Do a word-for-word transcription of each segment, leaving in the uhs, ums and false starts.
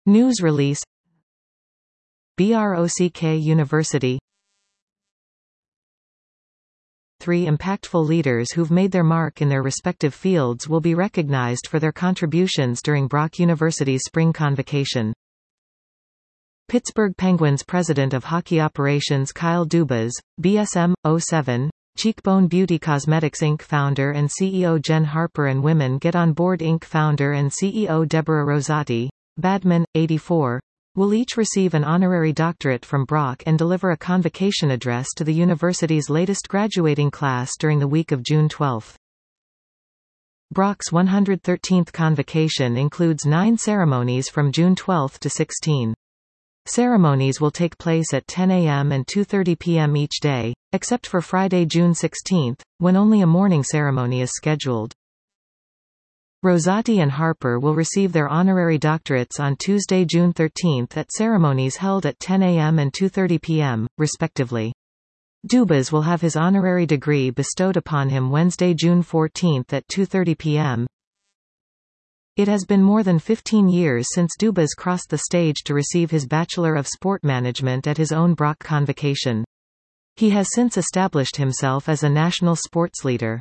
News release. Brock University. Three impactful leaders who've made their mark in their respective fields will be recognized for their contributions during Brock University's spring convocation. Pittsburgh Penguins President of Hockey Operations Kyle Dubas, B S M, oh seven, Cheekbone Beauty Cosmetics Incorporated founder and C E O Jen Harper and Women Get On Board Incorporated founder and C E O Deborah Rosati, Badman, eighty-four, will each receive an honorary doctorate from Brock and deliver a convocation address to the university's latest graduating class during the week of June twelfth. Brock's one hundred thirteenth convocation includes nine ceremonies from June twelfth to sixteenth. Ceremonies will take place at ten A M and two thirty P M each day, except for Friday, June sixteenth, when only a morning ceremony is scheduled. Rosati and Harper will receive their honorary doctorates on Tuesday, June thirteenth at ceremonies held at ten A M and two thirty P M, respectively. Dubas will have his honorary degree bestowed upon him Wednesday, June fourteenth at two thirty P M It has been more than fifteen years since Dubas crossed the stage to receive his Bachelor of Sport Management at his own Brock convocation. He has since established himself as a national sports leader.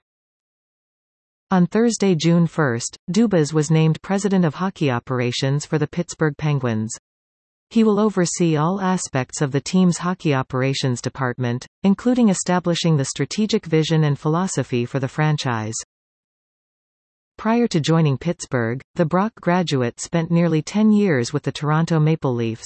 On Thursday, June first, Dubas was named President of Hockey Operations for the Pittsburgh Penguins. He will oversee all aspects of the team's hockey operations department, including establishing the strategic vision and philosophy for the franchise. Prior to joining Pittsburgh, the Brock graduate spent nearly ten years with the Toronto Maple Leafs.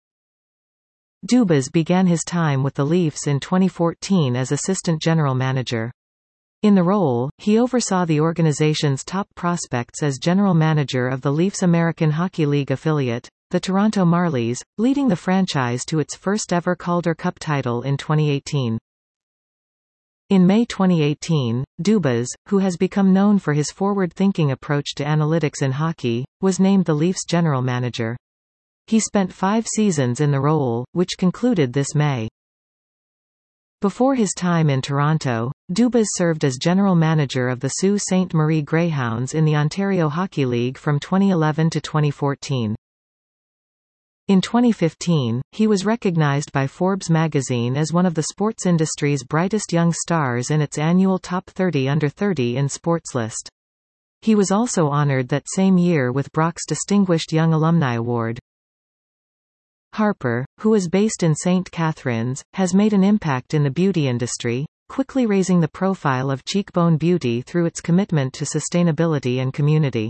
Dubas began his time with the Leafs in twenty fourteen as assistant general manager. In the role, he oversaw the organization's top prospects as general manager of the Leafs' American Hockey League affiliate, the Toronto Marlies, leading the franchise to its first-ever Calder Cup title in twenty eighteen. In May twenty eighteen, Dubas, who has become known for his forward-thinking approach to analytics in hockey, was named the Leafs' general manager. He spent five seasons in the role, which concluded this May. Before his time in Toronto, Dubas served as general manager of the Sault Ste. Marie Greyhounds in the Ontario Hockey League from twenty eleven to twenty fourteen. In twenty fifteen, he was recognized by Forbes magazine as one of the sports industry's brightest young stars in its annual Top thirty Under thirty in Sports list. He was also honored that same year with Brock's Distinguished Young Alumni Award. Harper, who is based in Saint Catharines, has made an impact in the beauty industry, quickly raising the profile of Cheekbone Beauty through its commitment to sustainability and community.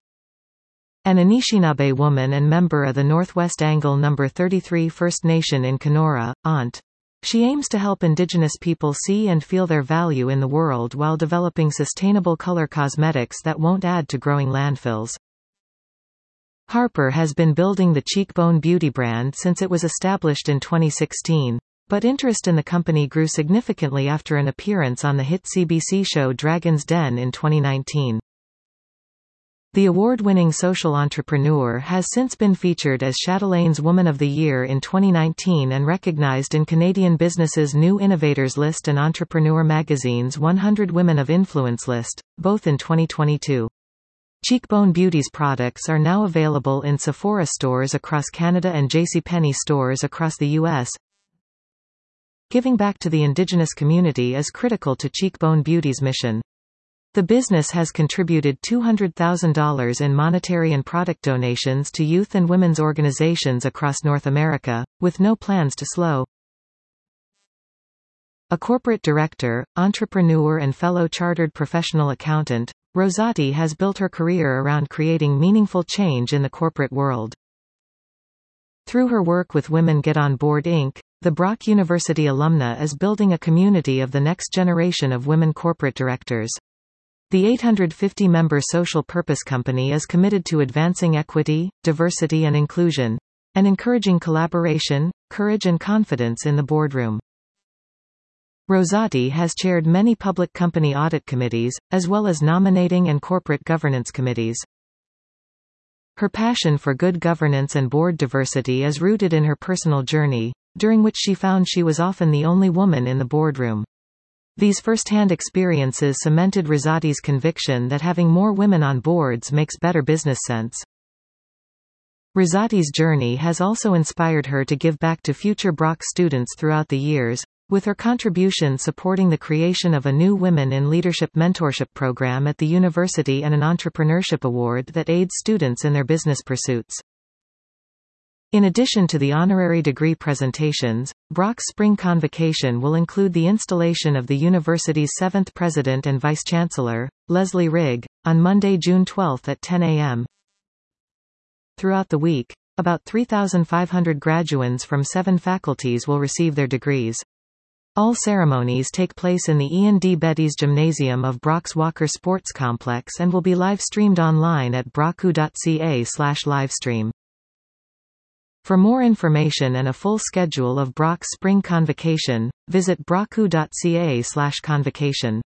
An Anishinaabe woman and member of the Northwest Angle Number thirty-three First Nation in Kenora, Aunt. She aims to help Indigenous people see and feel their value in the world while developing sustainable color cosmetics that won't add to growing landfills. Harper has been building the Cheekbone Beauty brand since it was established in twenty sixteen, but interest in the company grew significantly after an appearance on the hit C B C show Dragon's Den in twenty nineteen. The award-winning social entrepreneur has since been featured as Chatelain's Woman of the Year in twenty nineteen and recognized in Canadian Business's New Innovators list and Entrepreneur magazine's one hundred Women of Influence list, both in twenty twenty-two. Cheekbone Beauty's products are now available in Sephora stores across Canada and JCPenney stores across the U S. Giving back to the Indigenous community is critical to Cheekbone Beauty's mission. The business has contributed two hundred thousand dollars in monetary and product donations to youth and women's organizations across North America, with no plans to slow. A corporate director, entrepreneur and fellow chartered professional accountant, Rosati has built her career around creating meaningful change in the corporate world. Through her work with Women Get On Board Incorporated, the Brock University alumna is building a community of the next generation of women corporate directors. The eight hundred fifty member social purpose company is committed to advancing equity, diversity and inclusion, and encouraging collaboration, courage and confidence in the boardroom. Rosati has chaired many public company audit committees, as well as nominating and corporate governance committees. Her passion for good governance and board diversity is rooted in her personal journey, during which she found she was often the only woman in the boardroom. These first-hand experiences cemented Rosati's conviction that having more women on boards makes better business sense. Rosati's journey has also inspired her to give back to future Brock students throughout the years, with her contribution supporting the creation of a new Women in Leadership Mentorship program at the university and an entrepreneurship award that aids students in their business pursuits. In addition to the honorary degree presentations, Brock's spring convocation will include the installation of the university's seventh president and vice-chancellor, Leslie Rigg, on Monday, June twelfth at ten a m Throughout the week, about three thousand five hundred graduands from seven faculties will receive their degrees. All ceremonies take place in the Ian D. Betty's Gymnasium of Brock's Walker Sports Complex and will be live-streamed online at brocku dot c a slash livestream. For more information and a full schedule of Brock's spring convocation, visit brocku dot c a slash convocation.